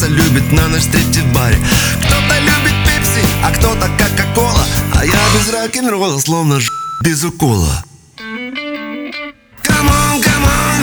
любит на ночь встречи в баре. Кто-то любит пепси, а кто-то кока-кола. А я без рок-н-ролла, словно без укола. Come on, come on.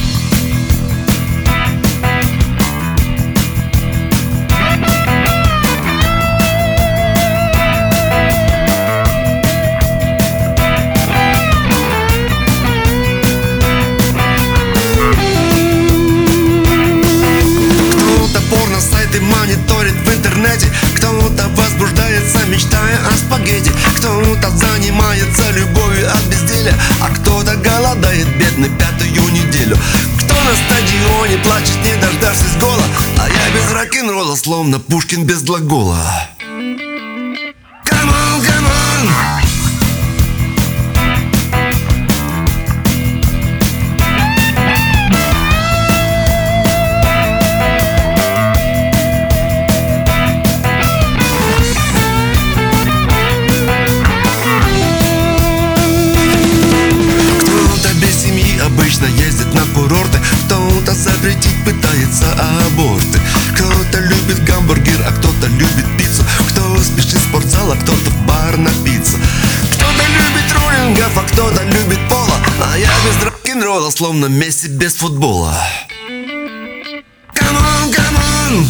Мониторит в интернете, кто-то возбуждается, мечтая о спагетти, кто-то занимается любовью от безделия, а кто-то голодает, бедный, 5-ю неделю. Кто на стадионе плачет, не дождавшись гола, а я без рок-н-ролла, словно Пушкин без глагола. Come on, come on. Обычно ездит на курорты, кто-то запретить пытается аборты. Кто-то любит гамбургер, а кто-то любит пиццу. Кто спешит в спортзал, а кто-то в бар напиться. Кто-то любит роллингов, а кто-то любит пола. А я без рок-н-ролла, словно Месси без футбола. Come on, come on.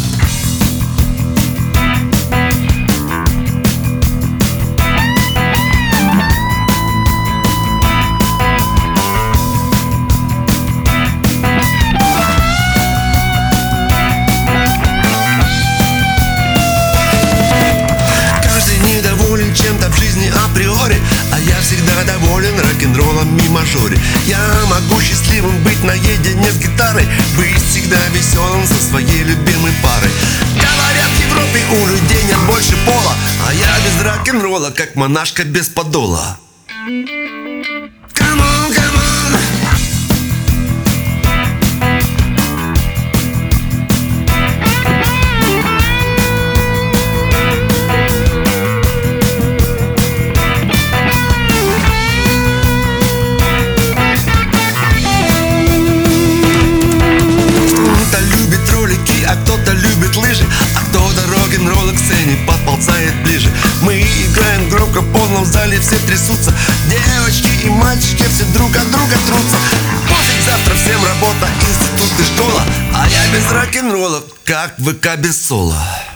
Чем-то в жизни априори, а я всегда доволен рок-н-роллом и мажоре. Я могу счастливым быть наедине с гитарой, быть всегда веселым со своей любимой парой. Говорят, в Европе у людей нет больше пола, а я без рок-н-ролла, как монашка без подола. Come on, come on. А кто-то любит лыжи, а кто-то рок-н-ролл к сцене подползает ближе. Мы играем громко в полном зале, все трясутся. Девочки и мальчики все друг от друга трутся. Послезавтра всем работа, институт и школа, а я без рок-н-ролла, как ВК без соло.